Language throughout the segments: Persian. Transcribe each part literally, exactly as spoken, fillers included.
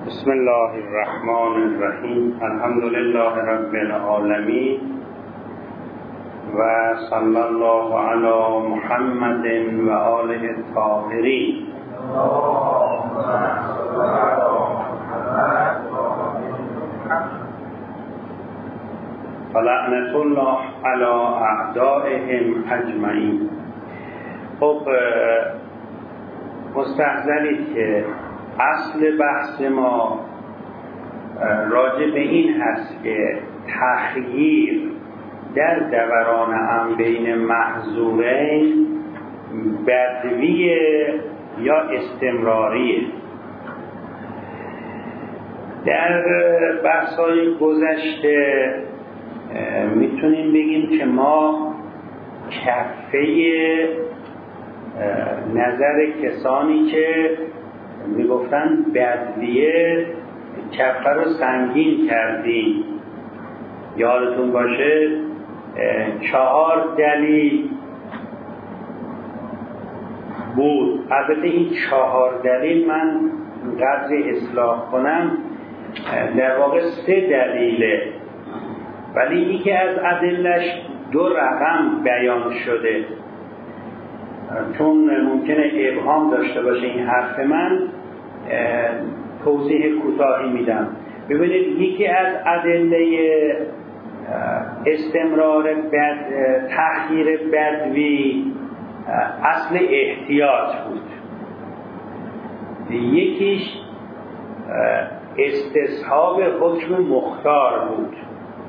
بسم الله الرحمن الرحیم. الحمد لله رب العالمین و صلی الله علی محمد و آله الطاهرین. فلعنة الله علی اعدائهم اجمعین. خب مستحضرید که اصل بحث ما راجع به این هست که تخییر در دوران هم بین محظورین بدویه یا استمراریه. در بحث‌های گذشته میتونیم بگیم که ما کفه نظر کسانی که میگفتن بدویه کفه رو سنگین کردیم. یادتون باشه چهار دلیل بود. البته این چهار دلیل من قدر اصلاح کنم در واقع سه دلیله، ولی یکی از ادلش دو رقم بیان شده. چون ممکنه ابهام داشته باشه این حرف من، توضیح کوتاهی میدم. ببینید یکی از ادله استمرار بد تخییر بدوی اصل احتیاط بود. یکیش استصحاب حکم مختار بود.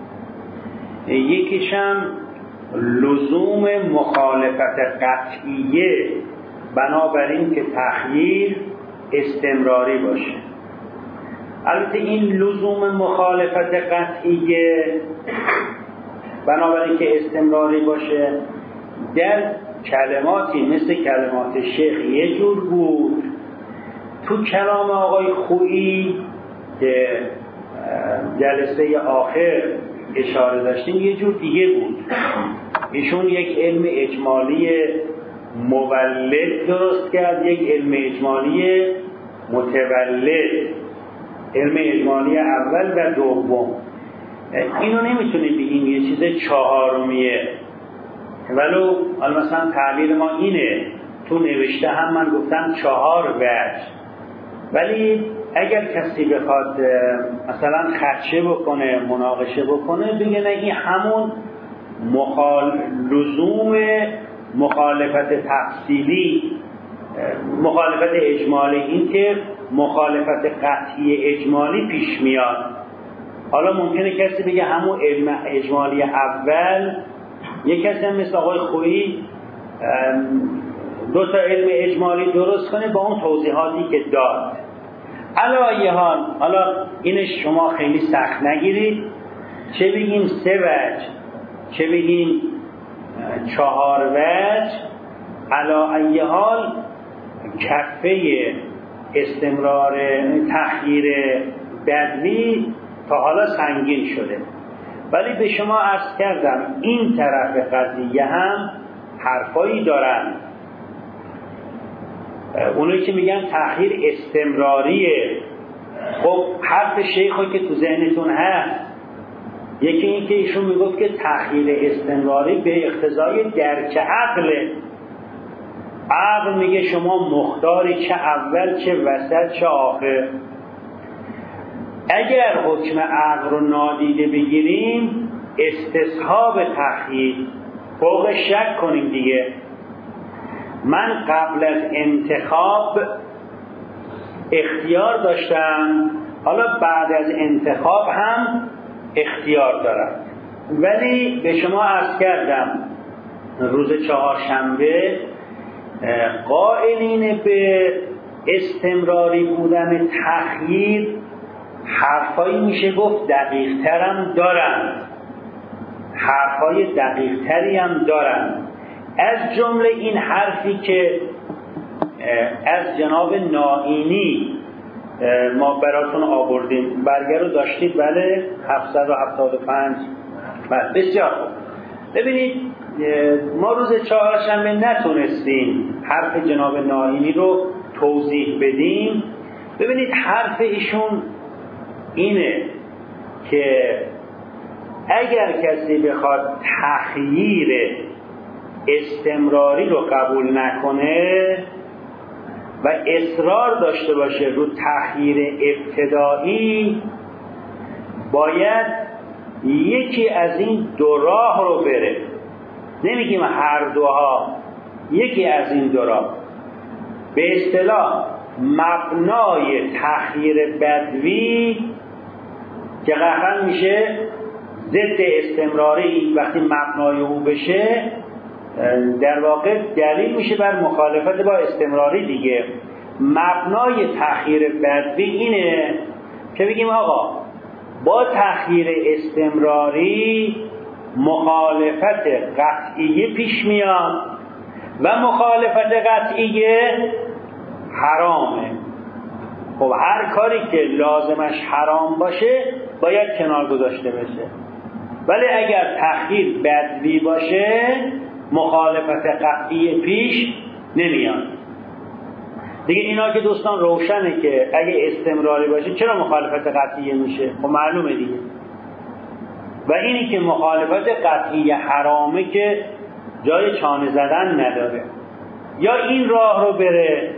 یکیش هم لزوم مخالفت قطعیه، بنابراین که تخییر استمراری باشه. البته این لزوم مخالفت قطعیه بنابراین که استمراری باشه در کلماتی مثل کلمات شیخ یه جور بود، تو کلام آقای خویی که جلسه آخر اشاره داشتیم یه جور دیگه بود. ایشون یک علم اجمالی مولد درست کرد، یک علم اجمالی متولد، علم اجمالی اول و دوم. اینو نمیتونیم بگیم یه چیز چهارمیه، ولو حالا مثلا تعبیر ما اینه، تو نوشته هم من گفتم چهار وجه، ولی اگر کسی بخواد مثلا خدشه بکنه، مناقشه بکنه، بگه نه این همون مخال... لزوم مخالفت تفصیلی، مخالفت اجمالی، این که مخالفت قطعی اجمالی پیش میاد. حالا ممکنه کسی بگه همون علم اجمالی اول. یک کسی هم مثل آقای خویی دو تا علم اجمالی درست کنه با اون توضیحاتی که داد. علی حال حالا اینش شما خیلی سخت نگیرید، چه بگیم سه وجه چه بگیم چهار وجه. علی حال کفه استمرار تخییر بدوی تا حالا سنگین شده، ولی به شما عرض کردم این طرف قضیه هم حرفایی دارن. اونایی که میگن تخییر استمراریه، خب حرف شیخو که تو ذهنتون هست، یکی این که ایشون میگفت که تخییر استمراری به اقتضای درک عقله. عقل میگه شما مختاری، چه اول چه وسط چه آخر. اگر حکم عقل رو نادیده بگیریم استصحاب تخییر، فوق شک کنیم دیگه. من قبل از انتخاب اختیار داشتم، حالا بعد از انتخاب هم اختیار دارم. ولی به شما عرض کردم روز چهارشنبه قائلین به استمراری بودن تخییر حرفایی میشه گفت دقیق ترم دارن، حرفای دقیق تری هم دارن. از جمله این حرفی که از جناب نائینی ما براتون آوردیم، برگه رو داشتید؟ بله، هفتصد و هفتاد و پنج. بله، بسیار خوب. ببینید ما روز چهارشنبه نتونستیم حرف جناب نائینی رو توضیح بدیم، ببینید حرف ایشون اینه که اگر کسی بخواد تخییر استمراری رو قبول نکنه و اصرار داشته باشه رو تخییر ابتدایی، باید یکی از این دو راه رو بره. نمیگیم هر دوها، یکی از این دو راه. به اصطلاح مبنای تخییر بدوی که قطعا میشه ضد استمراری، وقتی مبنای او بشه در واقع دلیل میشه بر مخالفت با استمراری دیگه. مبنای تخییر بدوی اینه که بگیم آقا با تخییر استمراری مخالفت قطعیه پیش میاد و مخالفت قطعیه حرامه. خب هر کاری که لازمش حرام باشه باید کنار گذاشته بشه، ولی اگر تخییر بدوی باشه مخالفت قطعی پیش نمیاد دیگه. اینا که دوستان روشنه که اگه استمراری باشه چرا مخالفت قطعی میشه؟ خب معلومه دیگه. و اینی که مخالفت قطعی حرامه که جای چانه زدن نداره. یا این راه رو بره،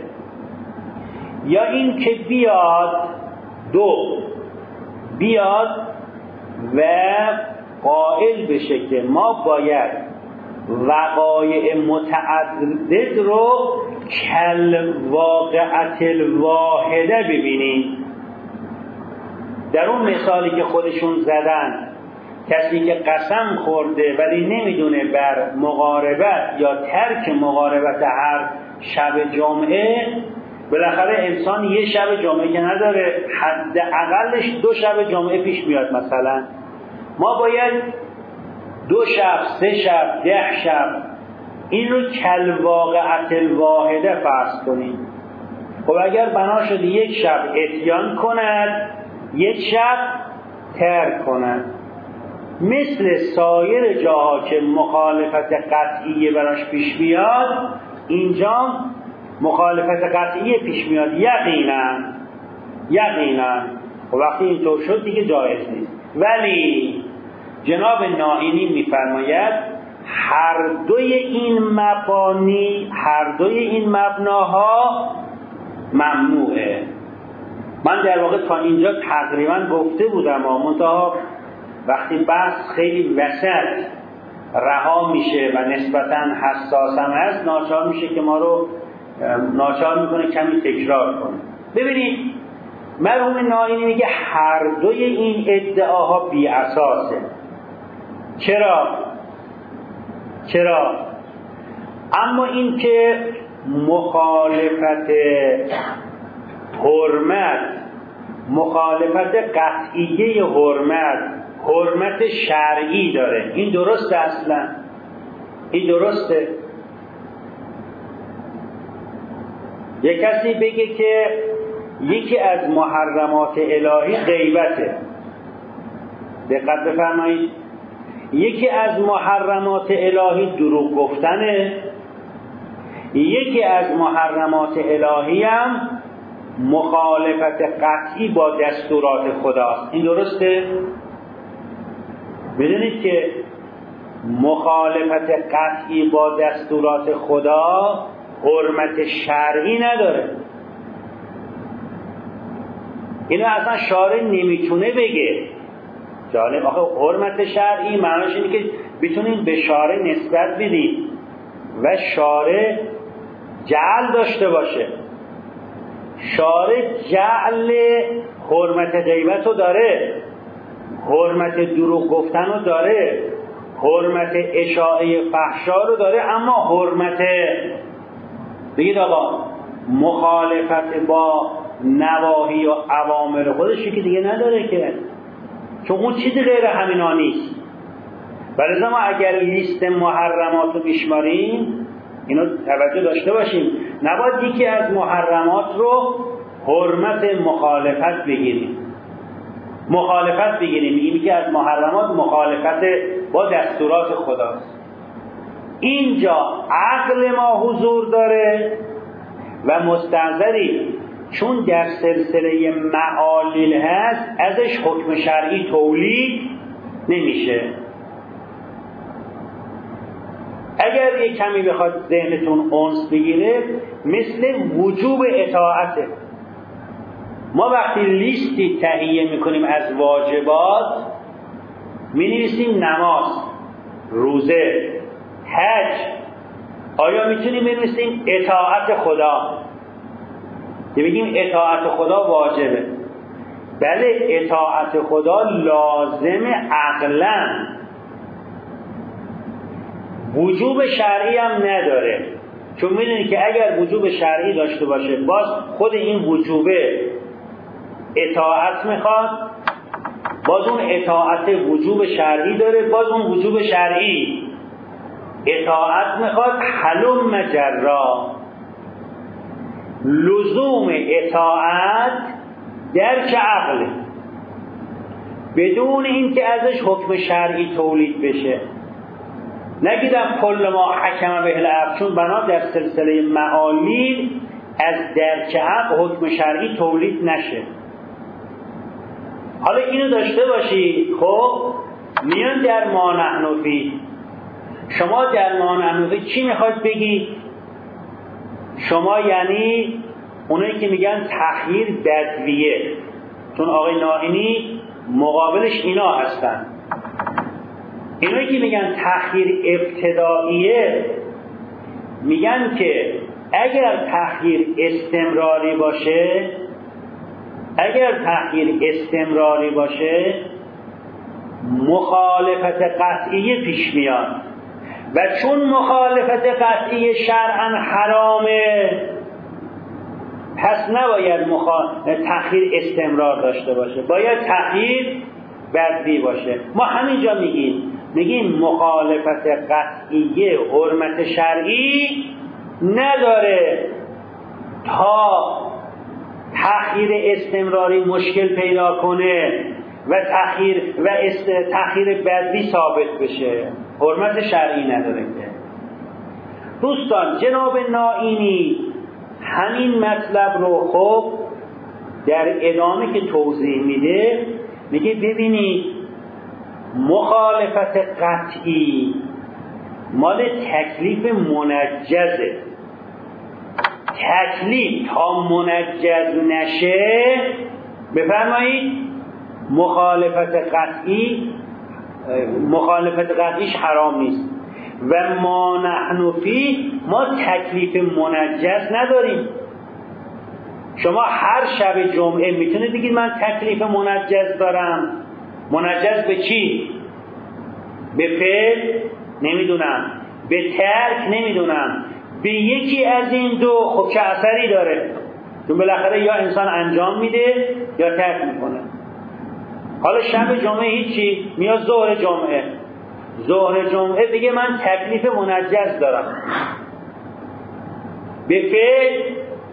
یا این که بیاد دو بیاد و قائل بشه که ما باید وقایع متعدد رو کل واقعت الواحده ببینیم. در اون مثالی که خودشون زدن، کسی که قسم خورده ولی نمیدونه بر مقاربت یا ترک مقاربت هر شب جمعه، بالاخره انسان یه شب جمعه که نداره، حداقلش دو شب جمعه پیش میاد. مثلا ما باید دو شب، سه شب، ده شب این رو کل واقعت الواحده فرض کنیم. خب اگر بنا شده یک شب اتیان کند، یک شب ترک کند، مثل سایر جاها که مخالفت قطعی براش پیش میاد، اینجا مخالفت قطعی پیش میاد یقینا یقینا. و وقتی اینطور شد دیگه جایز نیست. ولی جناب نائینی میفرماید هر دوی این مبانی، هر دوی این مبناها ممنوعه. من در واقع تا اینجا تقریبا گفته بودم، منتها وقتی بحث خیلی وسط رها میشه و نسبتا حساس هم هست، ناچار میشه که ما رو ناچار میکنه کمی تکرار کنه. ببینید مرحوم نائینی میگه هر دوی این ادعاها بی اساسه. چرا؟ چرا؟ اما این که مخالفت حرمت، مخالفت قطعیه حرمت، حرمت شرعی داره، این درسته؟ اصلا این درسته؟ یک کسی بگه که یکی از محرمات الهی غیبته، دقت بفرمایید، یکی از محرمات الهی دروغ گفتنه، یکی از محرمات الهی هم مخالفت قطعی با دستورات خداست. این درسته؟ بدونید که مخالفت قطعی با دستورات خدا حرمت شرعی نداره. اینو اصلا شارع نمیتونه بگه. جالب، آخه حرمت شرعی معناش اینه که بتونین به شارع نسبت بدید و شارع جعل داشته باشه. شارع جعل حرمت غیبت رو داره، حرمت دروغ گفتن رو داره، حرمت اشاعه فحشا رو داره، اما حرمت بگید آقا مخالفت با نواهی و اوامر خودش که دیگه نداره که، چون اون چیزی غیر همینا نیست. ولی ما اگر لیست محرمات رو بشماریم، اینو توجه داشته باشیم، نباید یکی از محرمات رو حرمت مخالفت بگیریم. مخالفت بگیریم میگیم که از محرمات مخالفت با دستورات خداست. اینجا عقل ما حضور داره و مستنظری چون در سلسله معالیل هست ازش حکم شرعی تولید نمیشه. اگر یک کمی بخواد ذهنتون انس بگیره، مثل وجوب اطاعته. ما وقتی لیستی تهیه میکنیم از واجبات، مینویسیم نماز، روزه، حج. آیا میتونیم بنویسیم اطاعت خدا؟ که بگیم اطاعت خدا واجبه. بله، اطاعت خدا لازم عقلاً، وجوب شرعی هم نداره. چون میدونی که اگر وجوب شرعی داشته باشه، باز خود این وجوبه اطاعت میخواد، باز اون اطاعت وجوب شرعی داره، باز اون وجوب شرعی اطاعت میخواد. حلم مجرا، لزوم اطاعت درک عقله، بدون اینکه ازش حکم شرعی تولید بشه. نگیدم کل ما حکم به العقل، چون بنا در سلسله معالیل از درک عقل حکم شرعی تولید نشه. حالا اینو داشته باشید. خب میان در ما نحن فیه، شما در ما نحن فیه چی میخواید بگید؟ شما یعنی اونایی که میگن تخییر بدویه، چون آقای نائینی مقابلش اینا هستن. اینایی که میگن تخییر ابتداییه میگن که اگر تخییر استمراری باشه، اگر تخییر استمراری باشه مخالفت قطعی پیش میاد، و چون مخالفت قطعی شرعاً حرامه، پس نباید مخال... تخییر استمرار داشته باشه، باید تخییر بدوی باشه. ما همینجا میگیم میگیم مخالفت قطعی حرمت شرعی نداره تا تخییر استمراری مشکل پیدا کنه و تخییر و است... تخییر بدوی ثابت بشه. حرمت شرعی نداره که. دوستان، جناب نائینی همین مطلب رو خب در ادامه که توضیح میده، میگه ببینید مخالفت قطعی مال تکلیف منجزه. تکلیف تا منجز نشه، بفرمایید مخالفت قطعی مخالفت قطعیش حرام نیست. و ما نحن فیه، ما تکلیف منجز نداریم. شما هر شب جمعه میتونید بگید من تکلیف منجز دارم. منجز به چی؟ به فعل؟ نمیدونم. به ترک؟ نمیدونم. به یکی از این دو. خب چه اثری داره؟ چون بالاخره یا انسان انجام میده یا ترک میکنه. حالا شب جمعه هیچی، میاد ظهر جمعه ظهر جمعه بگه من تکلیف منجز دارم. به فعل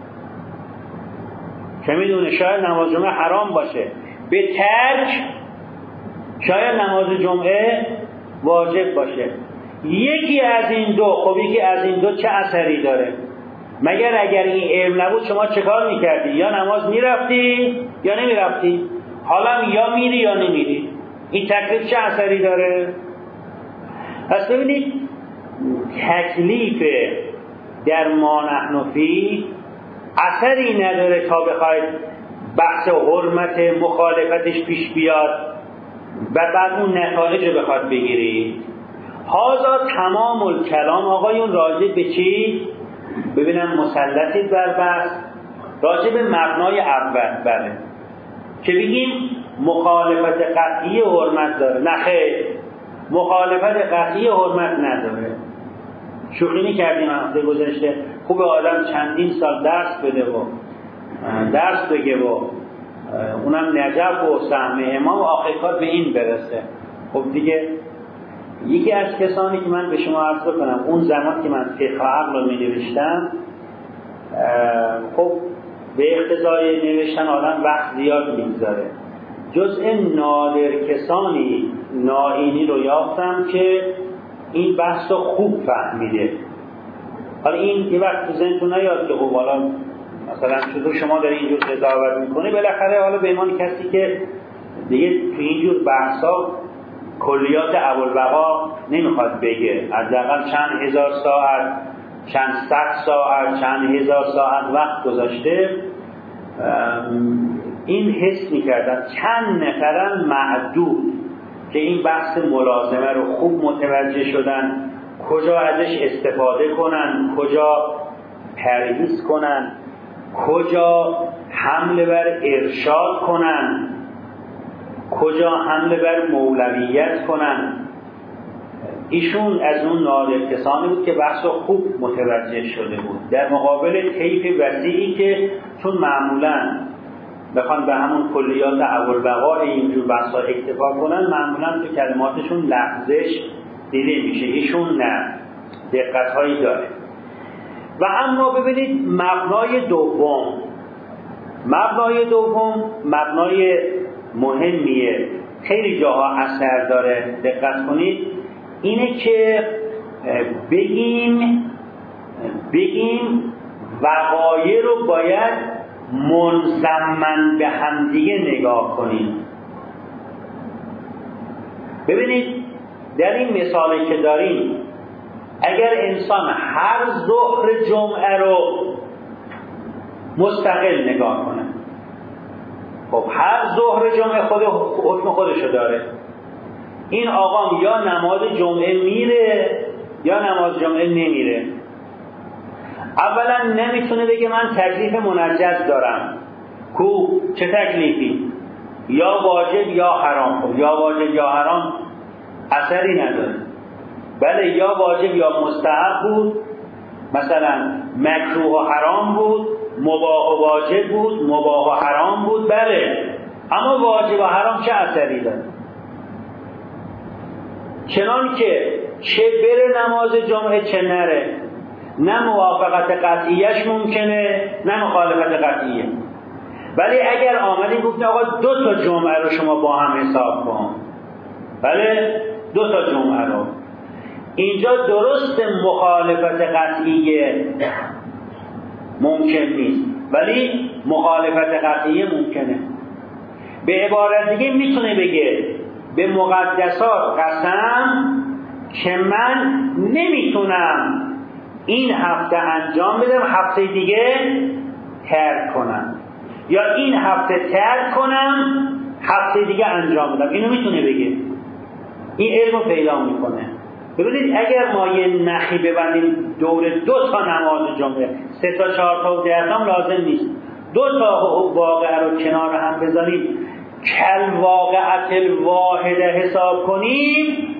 چه میدونه، شاید نماز جمعه حرام باشه. به ترک شاید نماز جمعه واجب باشه. یکی از این دو. خب یکی از این دو چه اثری داره؟ مگر اگر این علم نبود شما چه کار میکردی؟ یا نماز میرفتی یا نمیرفتی. حالا یا میری یا نمیری. این تکلیف چه اثری داره؟ پس ببینید تکلیف در ما نحن فیه اثری نداره تا بخواید بحث حرمت مخالفتش پیش بیاد و بعد اون نتایج رو بخواد بگیرید. هازا تمام الکلام آقایون راجع به چی؟ ببینم مسلطید بر بحث راجع به مبنای اول. بله، که بگیم مخالفت قطعی حرمت داره. نه خیر، مخالفت قطعی حرمت نداره. شوخی کردیم هفته گذشته. خوب آدم چندین سال درس بده و درس بگه و اونم نجف و سهم امام، آخر کار به این برسه. خب دیگه یکی از کسانی که من به شما عرض کنم اون زمان که من فقه عقل رو می نوشتم، خب به اقتضای نوشتن آدم وقت زیاد میگذاره. جزء نادر کسانی نائینی رو یافتم که این بحث رو خوب فهمیده. حالا این یه وقت تو ذهنتون نیاد که خب حالا مثلا چطور شما داری اینجور قضاوت میکنی، بالاخره حالا به ایمان کسی که دیگه تو اینجور بحثا کلیات ابوالبقا نمیخواد بگه، حداقل چند هزار ساعت، چند صد ساعت، چند هزار ساعت وقت گذاشته، این حس میکردن چند نفرن معدود که این بحث ملازمه رو خوب متوجه شدن، کجا ازش استفاده کنن، کجا پرهیز کنن، کجا حمله بر ارشاد کنن، کجا حمله بر مولویت کنن. ایشون از اون نادر کسانی بود که بحث خوب متوجه شده بود، در مقابل طیف وسیعی که چون معمولاً بخوان به همون کلیات ابوالبقا اینجور بحثا اکتفا کنن، معمولاً تو کلماتشون لغزش دیده میشه، ایشون نه، دقت‌هایی داره. و اما ببینید مبنای دوم، مبنای دوم مبنای مهمیه، خیلی جاها اثر داره، دقت کنید، اینه که بگیم بگیم وقایع رو باید منضمن به همدیگه نگاه کنیم. ببینید در این مثالی که داریم، اگر انسان هر ظهر جمعه رو مستقل نگاه کنه، خب هر ظهر جمعه خود حکم خودشو داره، این آقام یا نماز جمعه میره یا نماز جمعه نمیره. اولا نمیتونه بگه من تکلیف منجز دارم، کو چه تکلیفی، یا واجب یا حرام. خب یا واجب یا حرام اثری نداره، بله یا واجب یا مستحب بود، مثلا مکروه و حرام بود، مباح و واجب بود، مباح و حرام بود، بله، اما واجب و حرام چه اثری داره؟ چنان که چه بره نماز جمعه چه نره، نه موافقت قطعیش ممکنه نه مخالفت قطعیه. ولی اگر آمدی گفت آقا دو تا جمعه رو شما با هم حساب کن، بله دو تا جمعه رو، اینجا درست مخالفت قطعیه ممکن نیست ولی مخالفت قطعیه ممکنه. به عبارت دیگه میتونه بگه به مقدسات قسم که من نمیتونم این هفته انجام بدم، هفته دیگه ترک کنم، یا این هفته ترک کنم هفته دیگه انجام بدم. اینو میتونه بگه، این علمو پیدا میکنه. ببینید اگر ما یه نخی ببندیم دور دو تا نماز جمعه، سه تا چهار تا و ده تا لازم نیست، دو تا واقعه رو کنار هم بذاریم، کل واقعت الواحده حساب کنیم،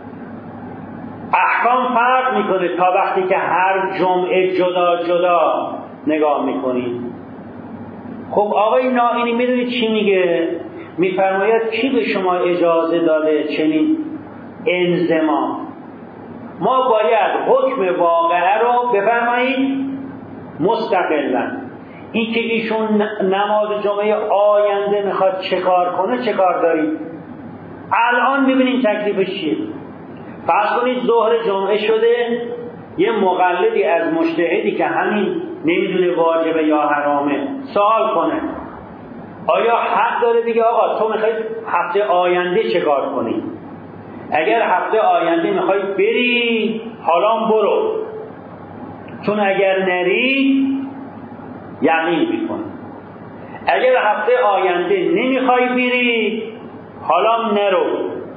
احکام فرق میکنه تا وقتی که هر جمعه جدا جدا نگاه میکنیم. خب آقای نائینی میدونید چی میگه؟ میفرماید کی به شما اجازه داده چنین انضمام؟ ما باید حکم واقعه رو بفرمایید مستقلا. این که ایشون نماز جمعه آینده میخواد چه کار کنه، چه کار دارید؟ الان ببینید تکلیفش چیه. فرض کنید ظهر جمعه شده، یه مقلدی از مجتهدی که همین نمیدونه واجبه یا حرامه سوال کنه، آیا حق داره بگه آقا تو میخوای هفته آینده چه کار کنی؟ اگر هفته آینده میخوای بری حالا برو، چون اگر نری یقین میکنی. اگر هفته آینده نمیخوای بری حالا نرو.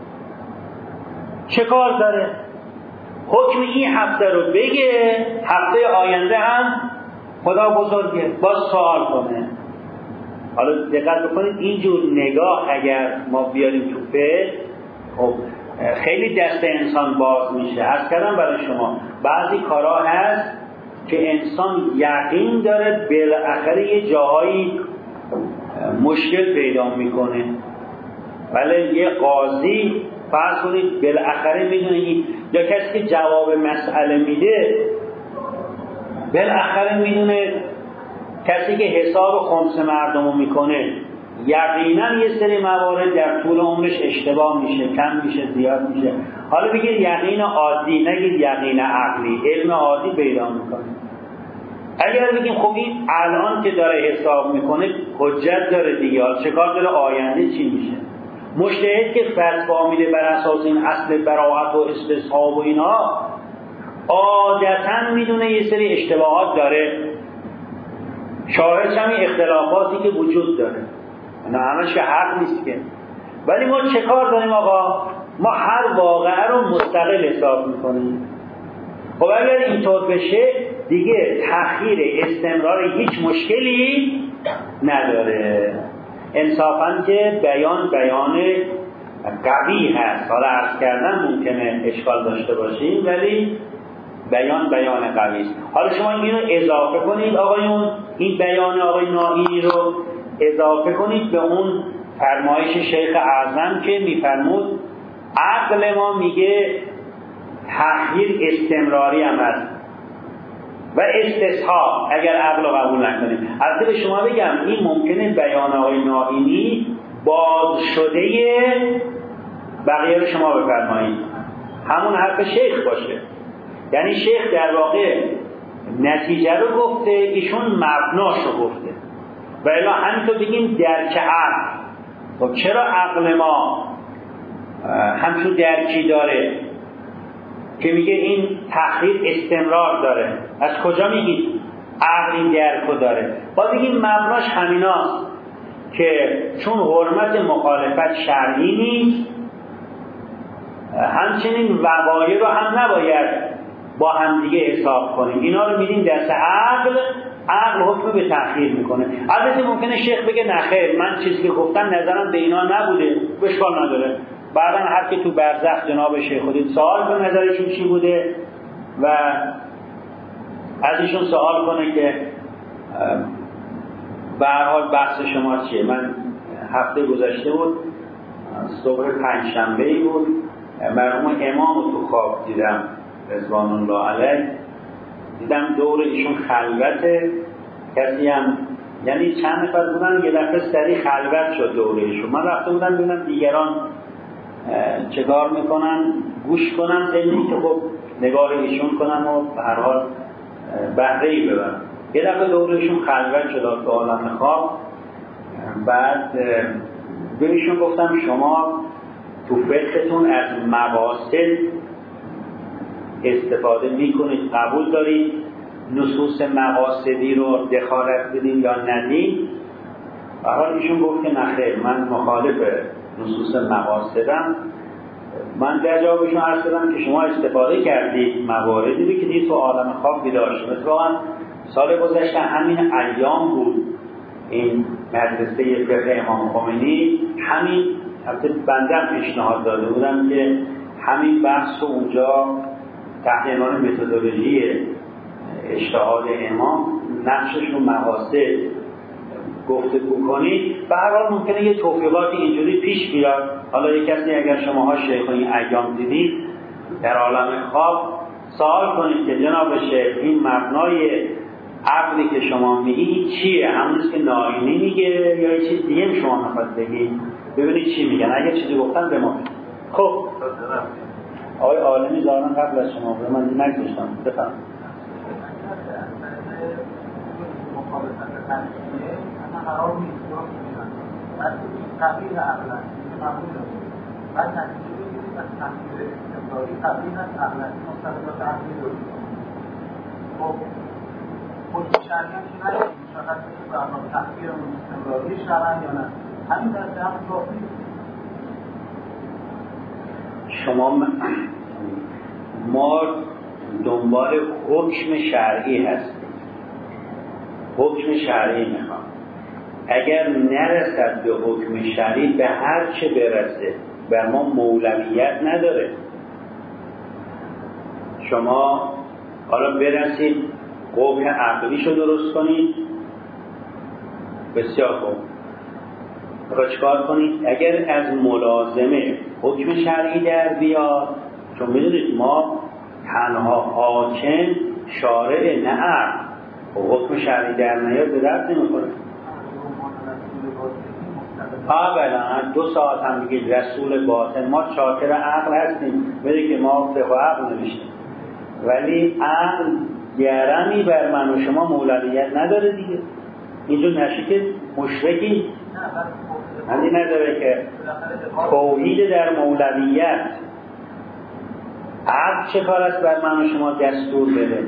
چه کار داره؟ حکم این هفته رو بگه، هفته آینده هم خدا بزرگه باز سوال کنه. حالا دقت بکنید اینجور نگاه اگر ما بیاریم تو فقه، خب خیلی دست انسان باز میشه. عرض کردم برای شما بعضی کارها هست که انسان یقین داره بالاخره یه جاهایی مشکل پیدا میکنه، ولی یه قاضی فرض کنید بالاخره میدونه، یا کسی که جواب مسئله میده بالاخره میدونه، کسی که حساب خمس مردمو میکنه یقینا یه سری موارد در طول عمرش اشتباه میشه، کم میشه، زیاد میشه. حالا بگید یقین عادی، نگید یقین عقلی، علم عادی پیدا میکنه. اگر بگیم خب این الان که داره حساب میکنه حجت داره دیگه، چه کار داره آینده چی میشه؟ مجتهد که فتوا میده بر اساس این اصل براءت و استصحاب و اینا، عادتا میدونه یه سری اشتباهات داره، شاهد همین اختلافاتی که وجود داره، نه همش که حق نیست که. ولی ما چه کار داریم آقا؟ ما هر واقعه رو مستقل حساب میکنیم. خب اگر اینطور بشه دیگه تأخیر استمرار هیچ مشکلی نداره. انصافاً که بیان بیان قوی هست، حالا عرض کردن ممکنه اشکال داشته باشیم ولی بیان بیان قوی است. حالا شما اینو اضافه کنید آقایون، این بیان آقای نائینی رو اضافه کنید به اون فرمایش شیخ اعظم که میفرمود عقل ما میگه تأخیر استمراری هم هست و استصحاب اگر عقل رو قبول نکنیم. البته به شما بگم این ممکنه بیان آقای نائینی باز شده بقیه رو شما بفرمایید، همون حرف شیخ باشه. یعنی شیخ در واقع نتیجه رو گفته، ایشون مبناش رو گفته. و الا همینطور بگیم درک عقل. خب چرا عقل ما همچون درکی داره که میگه این تأخیر استمرار داره؟ از کجا میگید عقل این درک رو داره؟ با بگیم مبناش همیناست که چون حرمت مخالفت شرعی نیست، همچنین وقایع رو هم نباید با هم دیگه حساب کنیم. اینا رو میدیم دست عقل، عقل حکم به تأخیر میکنه. البته ممکنه شیخ بگه نخیر، من چیزی که گفتم نظرم به اینا نبوده، اشکال نداره. بعدا هر که تو برزخ جناب شیخ خودید سوال به نظرشون چی بوده و از ایشون سوال کنه که به هر حال بحث شما چیه. من هفته گذشته بود، صبح پنجشنبه‌ای بود، مرحوم امام رو تو خواب دیدم رضوان الله علیه، دیدم دور ایشون خلوته، کسی هم یعنی چند نفر بودن یه دفعه سری خلوت شد دور ایشون. من رفته بودم ببینم دیگران چه کار میکنن، گوش کنم دلیلی که خب نگاه ایشون کنم و به هر حال بهره‌ای ببرم. یه دفعه دور ایشون خلوت شد تو عالم خواب. بعد به ایشون گفتم شما تو فقهتون از مقاصد استفاده میکنید، قبول دارید نصوص مقاصدی رو دخالت بدین یا ندین؟ به حال ایشون گفت که نخیر، من مخالف نصوص مقاصدم. من در جوابشون عرض کردم که شما استفاده کردید مواردی رو که دید تو عالم خواب بیدار شد. اتفاقا سال گذشته همین ایام بود این مدرسه فقه امام خمینی، همین البته بنده پیشنهاد داده بودم که همین بحث رو اونجا تحت عنوان متدولوژی اجتهاد امام نقشش رو مقاصد گفتگو کنید. به هر حال ممکنه یه توفیقاتی اینجوری پیش بیاد. حالا یک کسی اگر شماها شیخ این ایام دیدید در عالم خواب سوال کنید که جناب شیخ این مبنای عقلی که شما میگید چیه؟ همونیست که نائینی میگه یا یه چیز دیگه شما نفت بگید؟ ببینید چی میگن. اگر چیزی گفتن به ما. خب آقای عالمی دارن قبل از شما به من نگذاشتم بفهم. قرار نیست رو می‌بینن بعد تغییر عقلن معمول بعد نتیجه بگیرید از تغییر استمراری تغییر از عقلن مستقل تغییر رو خب خود شرعی هم که نشید مشخص بشه برنامه تغییر اون استمراری شرعن یا نه همین درسته هم کافی. شما ما دنبال حکم شرعی هستیم، حکم شرعی میخوام. اگر نرسد به حکم شرعی به هر چه برسه بر ما مولویت نداره. شما حالا برسید قبح عقلیشو درست کنید، بسیار خوب، بخواه چکار کنید؟ اگر از ملازمه حکم شرعی در بیاد، چون میدونید ما تنها حاکم شارع نه عقل، حکم شرعی در نیاد به درد نمیخوره. اولا دو ساعت هم بگید رسول باطن، ما چاکر عقل هستیم، بده که ما فقه عقل نمیشیم، ولی عقل گرمی بر من و شما مولویت نداره دیگه. اینجور نشه که مشرکی هندی نداره که توحید در مولویت عقل چه کار است بر من و شما دستور بده.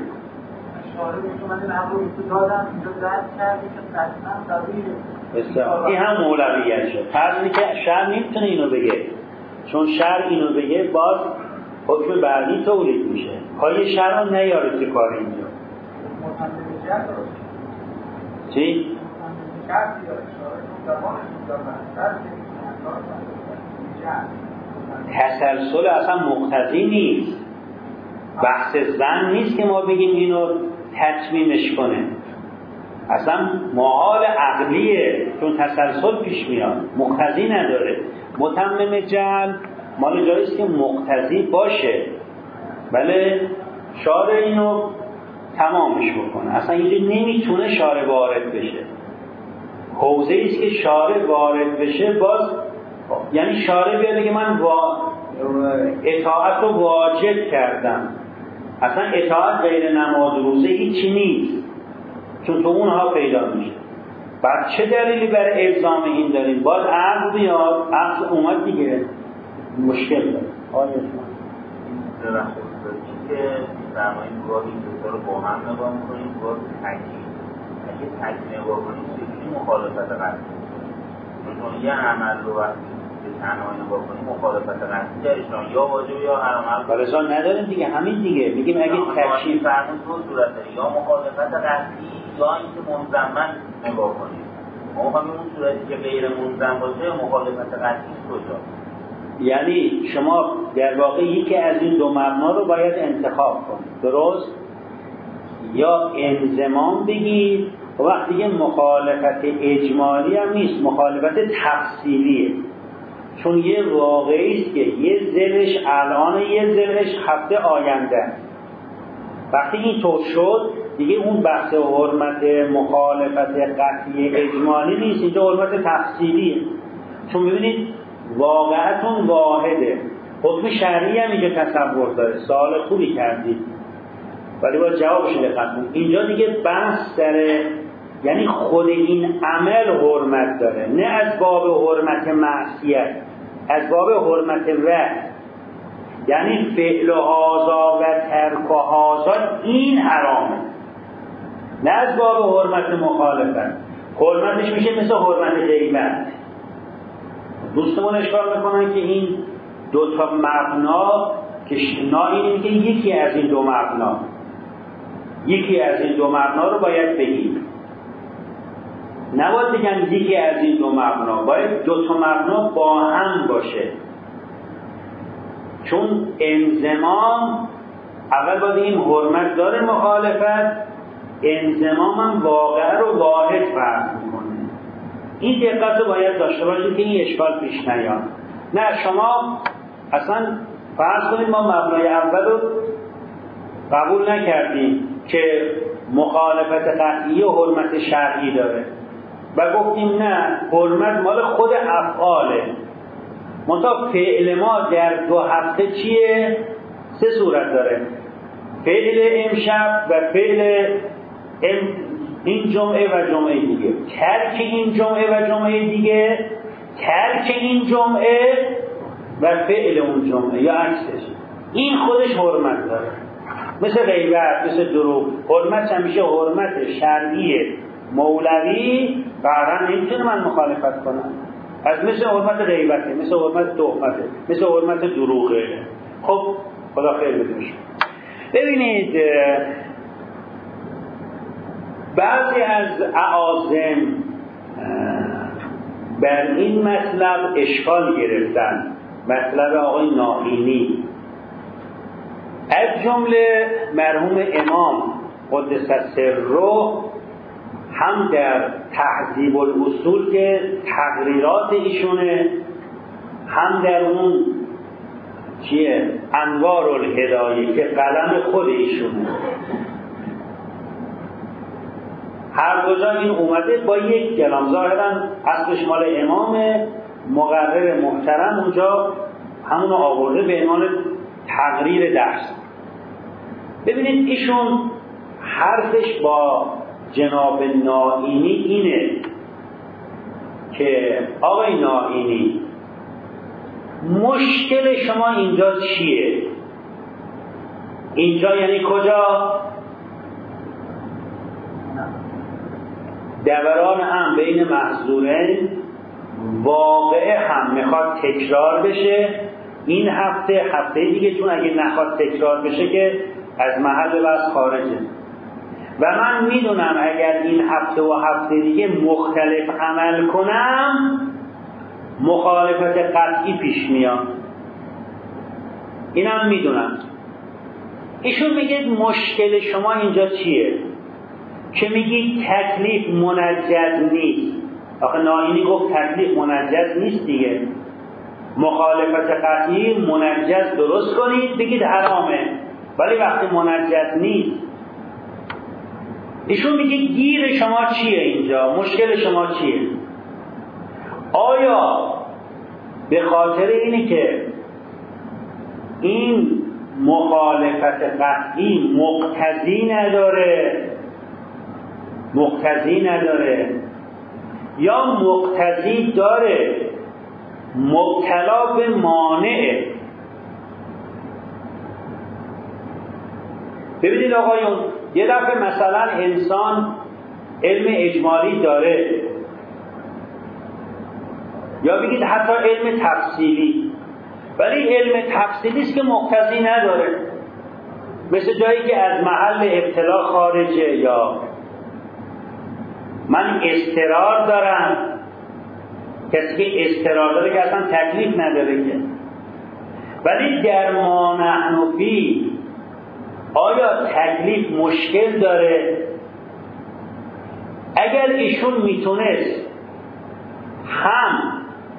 این هم مولویت شد. فرض که شرع نمیتونه اینو بگه، چون شرع اینو بگه باز حکم بعدی تولید میشه. پای شرع رو نیاره که کار اینجا چی؟ تسلسل اصلا مقتضی نیست. بحث زن نیست که ما بگیم اینو تطمیمش کنه، اصلا محال عقلیه، چون تسلسل پیش میاد، مقتضی نداره. متمم جعل مال جاییست که مقتضی باشه، بله شارع اینو تمامش بکنه. اصلا اینجا نمیتونه شارع وارد بشه. حوزه ایست که شارع وارد بشه، باز یعنی شارع بیاد بگه من وا... اطاعت رو واجب کردم. اصلا اطاعت غیر نماز روزه هیچی نیست، چون تو اونها پیدا میشه. بعد چه دلیلی برای الزام این داریم؟ باید عقل بیاد، عقل اومد دیگه، مشکل داره. آیا شما که فرمایید گاهی این دوتا رو با هم نگاه میکنیم، گاه تکیل اگه تکیل نگاه کنیم چیزی مخالفت قصدی، چون یه عمل رو وقتی به تنهایی نگاه کنیم مخالفت قصدی درشان یا واجب یا حرام برزان نداریم دیگه. همین دیگه میگیم اگه تکیل فرمون دو صورت داره، یا مخالفت قصدی یا اینکه منظمن نگاه کنیم. ما میخوایم اون صورتی که غیر منظم باشه مخالفت قصدی کجا؟ یعنی شما در واقع یکی از این دو مبنا رو باید انتخاب کنید، درست؟ یا انضمام بگید، و وقتی که مخالفت اجمالی هم نیست، مخالفت تفصیلیه، چون یه واقعی است که یه ذلش الان، یه ذلش هفته آینده. وقتی این طور شد دیگه اون بحث حرمت مخالفت قطعی اجمالی نیست، اینجا حرمت تفصیلیه. چون ببینید واقعتون واحده، حکم شرعی هم اینجا تصور داره. سوال خوبی کردید ولی باید جوابش دقت کنید. اینجا دیگه بحث داره، یعنی خود این عمل حرمت داره، نه از باب حرمت معصیت، از باب حرمت وحد. یعنی فعل هازا و ترک هازا این حرامه، نه از باب حرمت مخالفت. حرمتش میشه مثل حرمت غیبت. دوستمون اشکال میکنن که این دو تا مبنا که شنا اینه که یکی از این دو مبنا یکی از این دو مبنا رو باید بگیم، نباید بگن یکی از این دو مبنا، باید دو تا مبنا با هم باشه. چون انضمام اول باید این حرمت داره مخالفت، انضمام هم واقع رو واحد فرض میکنه. این دقت رو باید داشته باشید که این اشکال پیش نیاد. نه شما اصلا فرض کنید ما مبنای اول رو قبول نکردیم که مخالفت قطعی و حرمت شرعی داره و گفتیم نه، حرمت مال خود افعاله. منتها فعل ما در دو هفته چیه؟ سه صورت داره: فعل امشب و فعل ام این جمعه و جمعه دیگه، ترک این جمعه و جمعه دیگه، ترک این جمعه و فعل اون جمعه یا عکسش. این خودش حرمت داره، مثل غیبت، مثل دروغ. حرمت همیشه حرمت شرعی مولوی، بعدا نمیتونه من مخالفت کنم. از مثل حرمت غیبته، مثل حرمت تهمته، مثل حرمت دروغه. خب خدا خیر بده. ببینید بعضی از اعاظم بر این مطلب اشکال گرفتن، مطلب آقای ناهینی، از جمله مرحوم امام قدس سره هم در تهذیب الاصول که تقریرات ایشونه، هم در اون چیه انوار الهدایه که قلم خود ایشونه، هر دو جا این اومده با یک کلام. ظاهرا اصلش مال امام مقرر محترم، اونجا همونو آورده به عنوان تقریر درس. ببینید ایشون حرفش با جناب نائینی اینه که آقای نائینی مشکل شما اینجا چیه؟ اینجا یعنی کجا؟ دوران هم بین محظورین واقعه هم میخواد تکرار بشه این هفته هفته دیگه، چون اگه نخواد تکرار بشه که از محل بحث خارجه و من میدونم اگر این هفته و هفته دیگه مختلف عمل کنم مخالفت قطعی پیش میاد، اینم میدونم. ایشون میگه مشکل شما اینجا چیه؟ که میگی تکلیف منجز نیست. آخه نائینی گفت تکلیف منجز نیست دیگه، مخالفت قطعی منجز درست کنید بگید حرامه، ولی وقتی منجز نیست. ایشون میگه گیر شما چیه اینجا؟ مشکل شما چیه؟ آیا به خاطر اینه که این مخالفت قطعی مقتضی نداره مقتضی نداره یا مقتضی داره مبتلا به مانعه؟ ببینید آقایون، یه دفعه مثلا انسان علم اجمالی داره یا بگید حتی علم تفصیلی، ولی علم تفصیلی است که مقتضی نداره، مثل جایی که از محل ابتلا خارجه، یا من اضطرار دارم. کسی که اضطرار داره که اصلا تکلیف نداره که. ولی در ما نحن فی آیا تکلیف مشکل داره؟ اگر ایشون میتونست هم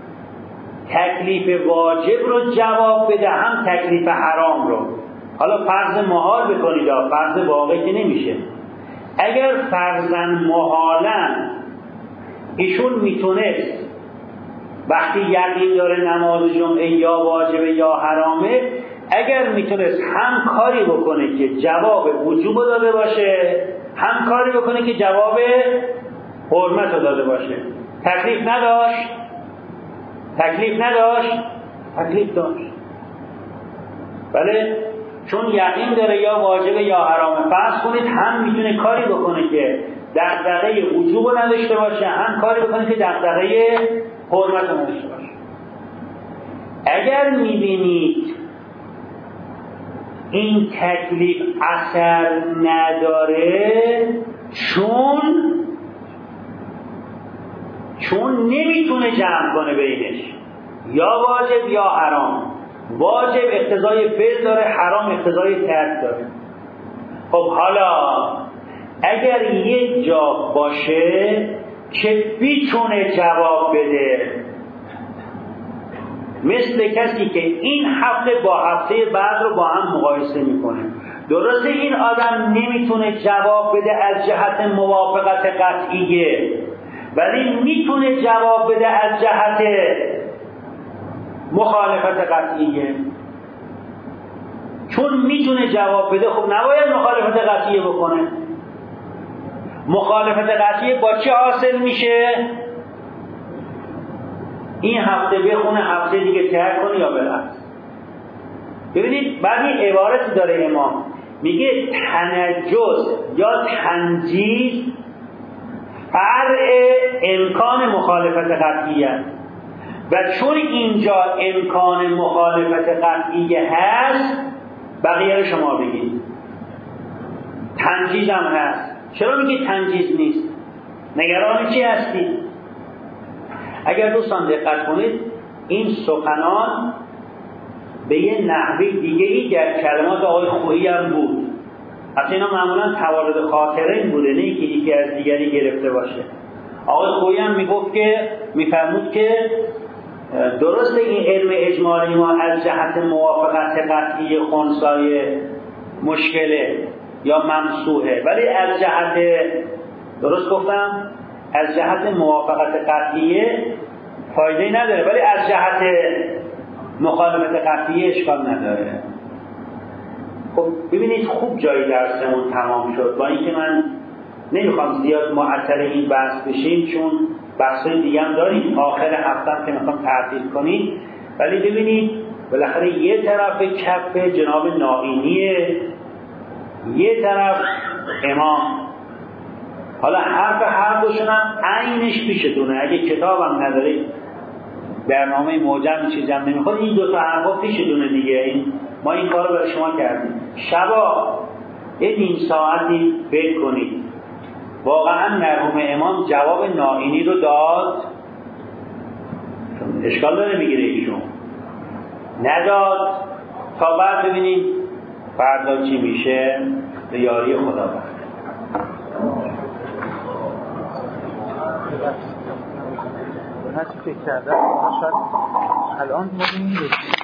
تکلیف واجب رو جواب بده هم تکلیف حرام رو، حالا فرض محال بکنید، فرض واقعی که نمیشه. اگر فرضاً محالاً ایشون میتونست وقتی یقین داره نماز جمعه یا واجبه یا حرامه، اگر میتونست هم کاری بکنه که جواب وجوب داده باشه هم کاری بکنه که جواب حرمت داده باشه، تکلیف نداشت؟ تکلیف نداشت؟ تکلیف داشت. بله، چون یقین داره یا واجبه یا حرامه، فرض کنید هم میتونه کاری بکنه که دغدغه وجوب نداشته باشه هم کاری بکنه که دغدغه حرمت نداشته باشه. اگر میبینید این تکلیف اثر نداره چون چون نمیتونه جمع کنه بینش، یا واجب یا حرام. واجب اقتضای فعل داره، حرام اقتضای ترک داره. خب حالا اگر یک جا باشه که بیتونه جواب بده، مثل کسی که این هفته با هفته بعد رو با هم مقایسه میکنه، درسته این آدم نمیتونه جواب بده از جهت موافقت قطعیه، ولی میتونه جواب بده از جهت مخالفت قطعیه. چون میتونه جواب بده خب نباید مخالفت قطعیه بکنه. مخالفت قطعیه با چه حاصل میشه؟ این هفته بخونه هفته دیگه ترک کنه یا برعکس. ببینید بعد این عبارتی داره امام، میگه تنجس یا تنجیز فرع امکان مخالفت قطعیه، و چون اینجا امکان مخالفت قطعیه هست بقیه رو شما بگید. تنجیز هم هست. چرا میگه تنجیز نیست؟ نگران چی هستی؟ اگر دوستان دقت کنید این سخنان به یه نحوی دیگه ای در کلمات آقای خویی هم بود. اصلا اینا معمولا توارد خاطره بوده، نه که یکی از دیگری گرفته باشه. آقای خویی هم میگفت که میفرمود که درسته این علم اجمالی ما از جهت موافقت قطعی خنثی مشکله یا ممسوحه، ولی از جهت، درست گفتم، از جهت موافقت قطعیه فایده نداره، ولی از جهت مخالفت قطعیه اشکال نداره. خب ببینید خوب جای درسمون تمام شد، با اینکه من نمیخوام زیاد معطل این بحث بشیم چون بحثای دیگه هم داریم آخر هفته که میخوام تعطیل کنیم، ولی ببینید بالاخره یه طرف کف جناب نائینیه، یه طرف امام. حالا حرف هر دوشون هم عینش پیشتونه، اگه کتابم ندارید برنامه موجم چیزی هم نمیخواد، این دو تا حرفا پیشتونه دیگه. این ما این کارو برای شما کردیم. شبا یه نیم ساعتی فکر کنید واقعا مرحوم امام جواب نائینی رو داد؟ اشکال داره میگیره ایشون نداد، تا بعد ببینیم فردا چی میشه به یاری خداوند. هرچی فکر کردم شاید الان ما